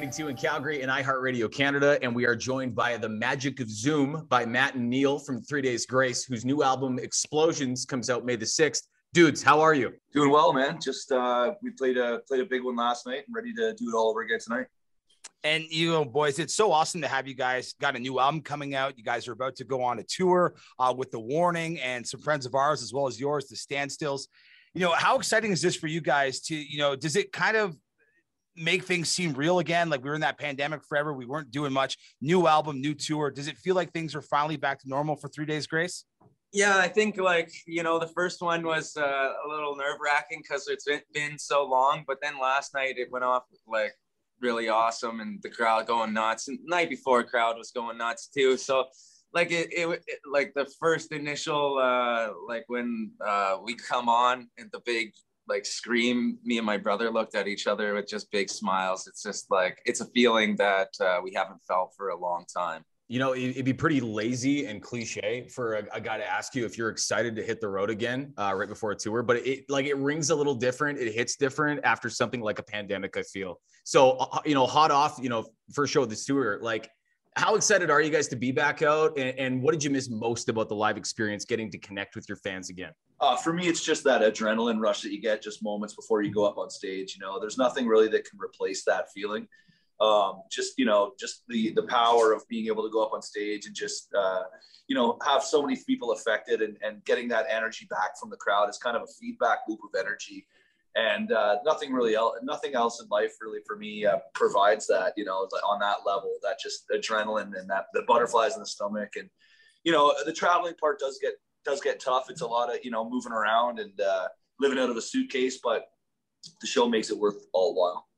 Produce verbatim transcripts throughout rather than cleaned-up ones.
ninety-two in Calgary and iHeartRadio Canada, and we are joined by the magic of Zoom by Matt and Neil from Three Days Grace, whose new album Explosions comes out May the sixth. Dudes, how are you? Doing well, man. Just uh, we played a played a big one last night and ready to do it all over again tonight. And you know, boys, it's so awesome to have you guys. Got a new album coming out. You guys are about to go on a tour uh, with The Warning and some friends of ours, as well as yours, The Standstills. You know, how exciting is this for you guys to, you know, does it kind of make things seem real again? Like we were in that pandemic forever. We weren't doing much. New album, new tour. Does it feel like things are finally back to normal for Three Days Grace? Yeah, I think like, you know, the first one was uh, a little nerve wracking because it's been so long, but then last night it went off like really awesome and the crowd going nuts, and the night before crowd was going nuts too. So like it, it, it like the first initial uh like when uh we come on and the big like scream, me and my brother looked at each other with just big smiles. It's just like it's a feeling that uh, we haven't felt for a long time. You know, it'd be pretty lazy and cliche for a, a guy to ask you if you're excited to hit the road again uh, right before a tour, but it like it rings a little different. It hits different after something like a pandemic, I feel. So, uh, you know, hot off, you know, first show of this tour, like how excited are you guys to be back out? And, and what did you miss most about the live experience, getting to connect with your fans again? Uh, for me, it's just that adrenaline rush that you get just moments before you go up on stage. You know, there's nothing really that can replace that feeling. Um, just, you know, just the, the power of being able to go up on stage and just, uh, you know, have so many people affected and, and getting that energy back from the crowd is kind of a feedback loop of energy. And uh, nothing really else, nothing else in life really for me uh, provides that, you know, on that level, that just adrenaline and that the butterflies in the stomach. And, you know, the traveling part does get, does get tough. It's a lot of, you know, moving around and uh, living out of a suitcase, but the show makes it worth all the while.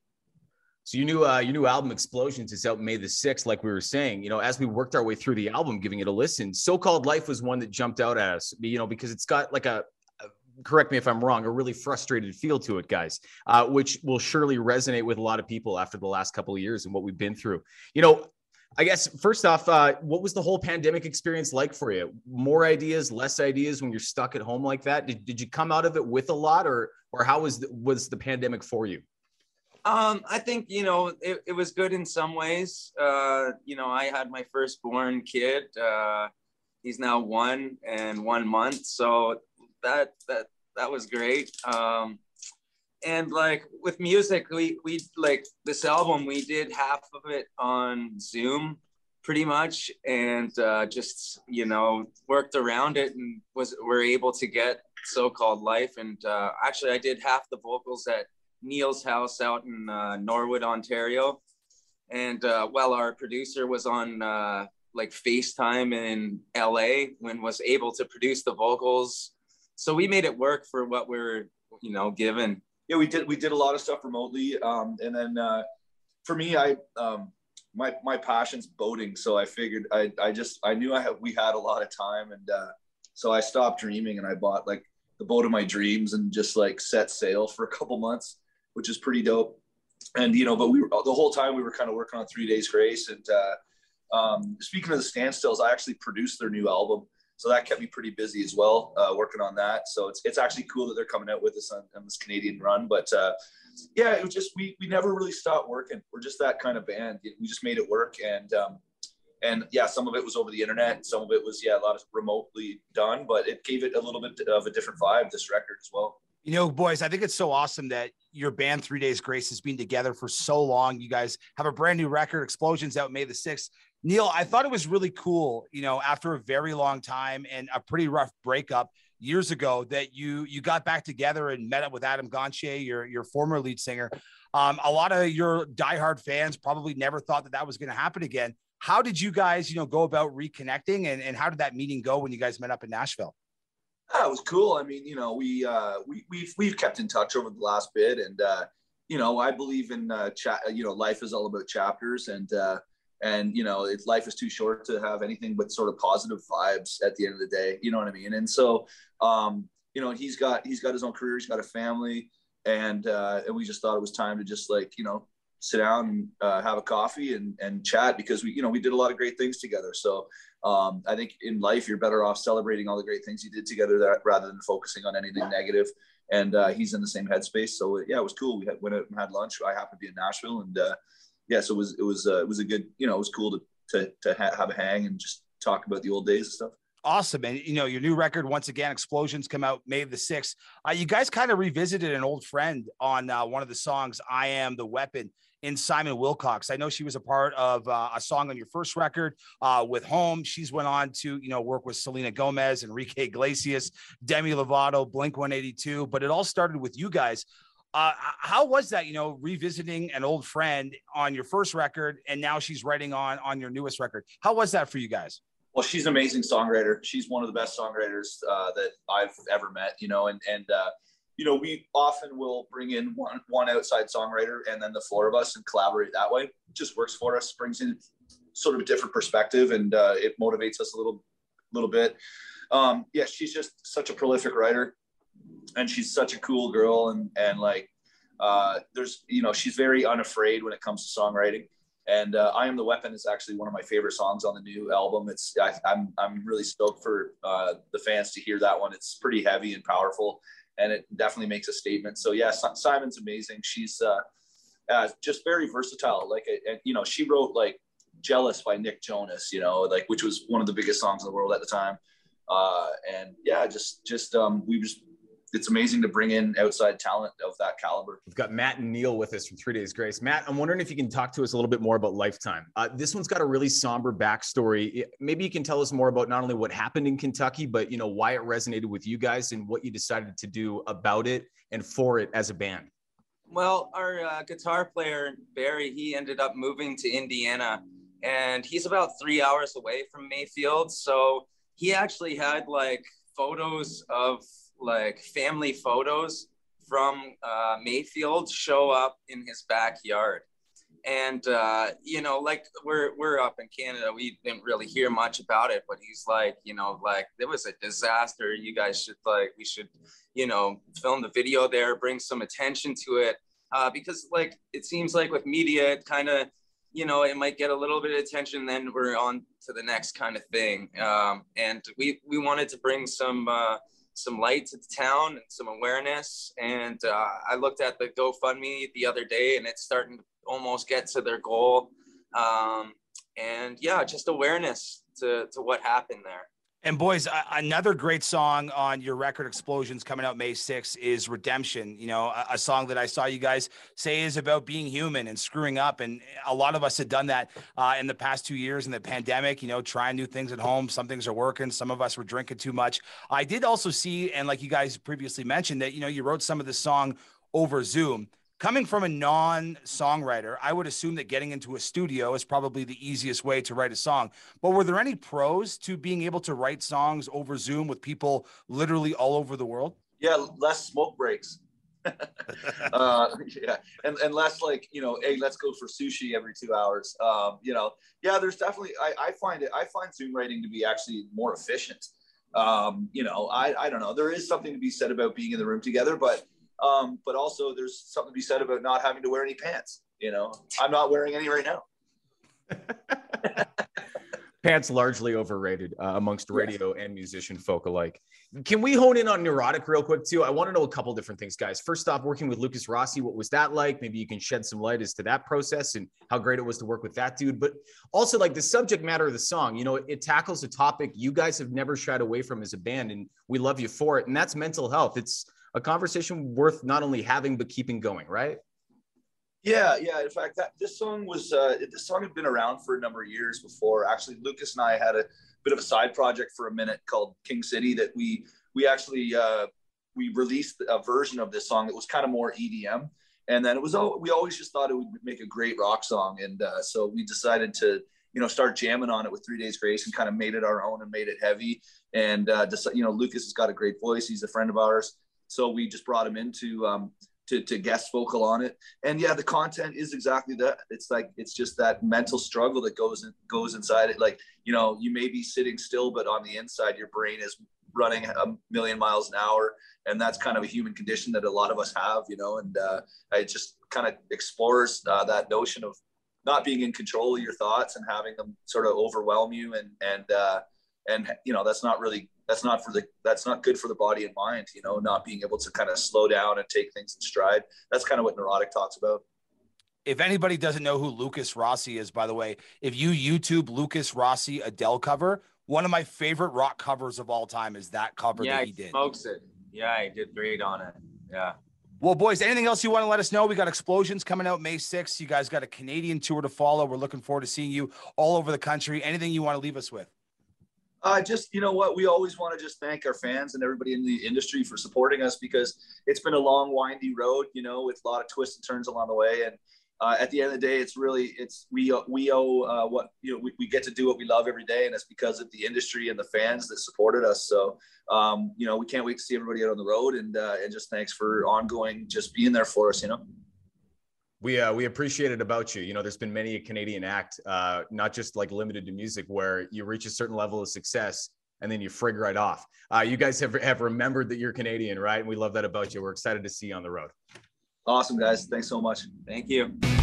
So your new, uh, your new album Explosions is out May the sixth, like we were saying. You know, as we worked our way through the album, giving it a listen, So-Called Life was one that jumped out at us, you know, because it's got like a, correct me if I'm wrong, a really frustrated feel to it, guys, uh, which will surely resonate with a lot of people after the last couple of years and what we've been through. You know, I guess first off, uh, what was the whole pandemic experience like for you? More ideas, less ideas when you're stuck at home like that? Did, did you come out of it with a lot, or or how was the, was the pandemic for you? Um, I think, you know, it, it was good in some ways. Uh, you know, I had my firstborn kid. Uh, he's now one and one month. So that that that was great. Um and like with music, we we like this album, we did half of it on Zoom pretty much, and uh just, you know, worked around it and was were able to get So-Called Life. And uh actually I did half the vocals at Neil's house out in uh, Norwood, Ontario, and uh while our producer was on uh like FaceTime in L A when was able to produce the vocals. So we made it work for what we're, you know, given. Yeah, we did. We did a lot of stuff remotely. Um, and then uh, for me, I um, my my passion's boating. So I figured I I just I knew I had we had a lot of time, and uh, so I stopped dreaming and I bought like the boat of my dreams and just like set sail for a couple months, which is pretty dope. And you know, but we were the whole time we were kind of working on Three Days Grace. And uh, um, speaking of the Standstills, I actually produced their new album. So that kept me pretty busy as well, uh, working on that. So it's it's actually cool that they're coming out with us on, on this Canadian run. But uh, yeah, it was just, we we never really stopped working. We're just that kind of band. We just made it work. And um, and yeah, some of it was over the internet. Some of it was, yeah, a lot of remotely done, but it gave it a little bit of a different vibe, this record as well. You know, boys, I think it's so awesome that your band Three Days Grace has been together for so long. You guys have a brand new record, Explosions, out May the sixth. Neil, I thought it was really cool, you know, after a very long time and a pretty rough breakup years ago, that you you got back together and met up with Adam Gontier, your, your former lead singer. Um, a lot of your diehard fans probably never thought that that was going to happen again. How did you guys, you know, go about reconnecting, and, and how did that meeting go when you guys met up in Nashville? Yeah, it was cool. I mean, you know, we, uh, we, we've, we've kept in touch over the last bit, and, uh, you know, I believe in, uh, chat, you know, life is all about chapters, and, uh, and, you know, it's, life is too short to have anything but sort of positive vibes at the end of the day. You know what I mean? And so, um, you know, he's got, he's got his own career, he's got a family, and, uh, and we just thought it was time to just like, you know, sit down and uh, have a coffee and, and chat, because we, you know, we did a lot of great things together. So um, I think in life, you're better off celebrating all the great things you did together that, rather than focusing on anything negative. And uh, he's in the same headspace. So yeah, it was cool. We had, went out and had lunch. I happened to be in Nashville, and uh, yeah, so it was, it was, uh, it was a good, you know, it was cool to, to, to ha- have a hang and just talk about the old days and stuff. Awesome. And, you know, your new record, once again, Explosions, come out May the sixth. Uh, you guys kind of revisited an old friend on uh, one of the songs, I Am the Weapon, in Simon Wilcox. I know she was a part of uh, a song on your first record uh, with Home. She's went on to, you know, work with Selena Gomez, Enrique Iglesias, Demi Lovato, Blink one eighty-two, but it all started with you guys. Uh, how was that, you know, revisiting an old friend on your first record, and now she's writing on, on your newest record? How was that for you guys? Well, she's an amazing songwriter. She's one of the best songwriters uh, that I've ever met, you know, and, and, uh, you know, we often will bring in one, one outside songwriter and then the four of us and collaborate that way. It just works for us, brings in sort of a different perspective, and uh, it motivates us a little, little bit. Um, yeah, she's just such a prolific writer, and she's such a cool girl. And, and like, uh, there's, you know, she's very unafraid when it comes to songwriting. And uh, I Am the Weapon is actually one of my favorite songs on the new album. It's I, I'm I'm really stoked for uh, the fans to hear that one. It's pretty heavy and powerful, and it definitely makes a statement. So yeah, Simon's amazing. She's uh, uh, just very versatile. Like, and, you know, she wrote like "Jealous" by Nick Jonas, you know, like, which was one of the biggest songs in the world at the time. Uh, and yeah, just just um, we just. It's amazing to bring in outside talent of that caliber. We've got Matt and Neil with us from Three Days Grace. Matt, I'm wondering if you can talk to us a little bit more about Lifetime. Uh, this one's got a really somber backstory. Maybe you can tell us more about not only what happened in Kentucky, but, you know, why it resonated with you guys and what you decided to do about it and for it as a band. Well, our uh, guitar player, Barry, he ended up moving to Indiana, and he's about three hours away from Mayfield. So he actually had like photos of like family photos from uh, Mayfield show up in his backyard. And, uh, you know, like we're, we're up in Canada. We didn't really hear much about it, but he's like, you know, like there was a disaster. You guys should like, we should, you know, film the video there, bring some attention to it. Uh, because like, it seems like with media, it kind of, you know, it might get a little bit of attention, then we're on to the next kind of thing. Um, and we, we wanted to bring some, uh, some light to the town and some awareness. And uh, I looked at the GoFundMe the other day, and it's starting to almost get to their goal. Um, and yeah, just awareness to, to what happened there. And boys, uh, another great song on your record Explosions coming out May sixth is Redemption. You know, a, a song that I saw you guys say is about being human and screwing up. And a lot of us had done that uh, in the past two years in the pandemic, you know, trying new things at home. Some things are working. Some of us were drinking too much. I did also see, and like you guys previously mentioned, that, you know, you wrote some of the song over Zoom. Coming from a non-songwriter, I would assume that getting into a studio is probably the easiest way to write a song. But were there any pros to being able to write songs over Zoom with people literally all over the world? Yeah, less smoke breaks. uh, yeah, and and less like, you know, hey, let's go for sushi every two hours. Um, you know, yeah, there's definitely. I, I find it. I find Zoom writing to be actually more efficient. Um, you know, I I don't know. There is something to be said about being in the room together, but. Um, but also there's something to be said about not having to wear any pants. You know, I'm not wearing any right now. Pants largely overrated uh, amongst radio yes. and musician folk alike. Can we hone in on Neurotic real quick too? I want to know a couple different things, guys. First off, working with Lucas Rossi, what was that like? Maybe you can shed some light as to that process and how great it was to work with that dude. But also like the subject matter of the song, you know, it, it tackles a topic you guys have never shied away from as a band, and we love you for it. And that's mental health. It's a conversation worth not only having, but keeping going, right? Yeah, yeah. In fact, that this song was, uh, this song had been around for a number of years before. Actually, Lucas and I had a bit of a side project for a minute called King City that we, we actually, uh, we released a version of this song that was kind of more E D M. And then it was, we always just thought it would make a great rock song. And uh, so we decided to, you know, start jamming on it with Three Days Grace and kind of made it our own and made it heavy. And, uh, just, you know, Lucas has got a great voice. He's a friend of ours. So we just brought him in to, um, to, to guest vocal on it. And yeah, the content is exactly that. It's like, it's just that mental struggle that goes in, goes inside it. Like, you know, you may be sitting still, but on the inside, your brain is running a million miles an hour. And that's kind of a human condition that a lot of us have, you know, and uh, it just kind of explores uh, that notion of not being in control of your thoughts and having them sort of overwhelm you. And, and, uh, and, you know, that's not really, that's not for the, that's not good for the body and mind, you know, not being able to kind of slow down and take things in stride. That's kind of what Neurotic talks about. if anybody doesn't know who Lucas Rossi is, by the way, if you YouTube Lucas Rossi Adele cover, one of my favorite rock covers of all time is that cover yeah, that he he did. Smokes it. Yeah, he did great on it. Yeah. Well, boys, anything else you want to let us know? We got Explosions coming out May sixth. You guys got a Canadian tour to follow. We're looking forward to seeing you all over the country. Anything you want to leave us with? Uh, just, you know what, we always want to just thank our fans and everybody in the industry for supporting us, because it's been a long, windy road, you know, with a lot of twists and turns along the way. And uh, at the end of the day, it's really, it's, we, we owe uh, what, you know, we, we get to do what we love every day. And it's because of the industry and the fans that supported us. So, um, you know, we can't wait to see everybody out on the road, and, uh, and just thanks for ongoing, just being there for us, you know. We uh, we appreciate it about you. You know, there's been many a Canadian act, uh, not just like limited to music, where you reach a certain level of success and then you frig right off. Uh, you guys have have remembered that you're Canadian, right? And we love that about you. We're excited to see you on the road. Awesome, guys. Thanks so much. Thank you.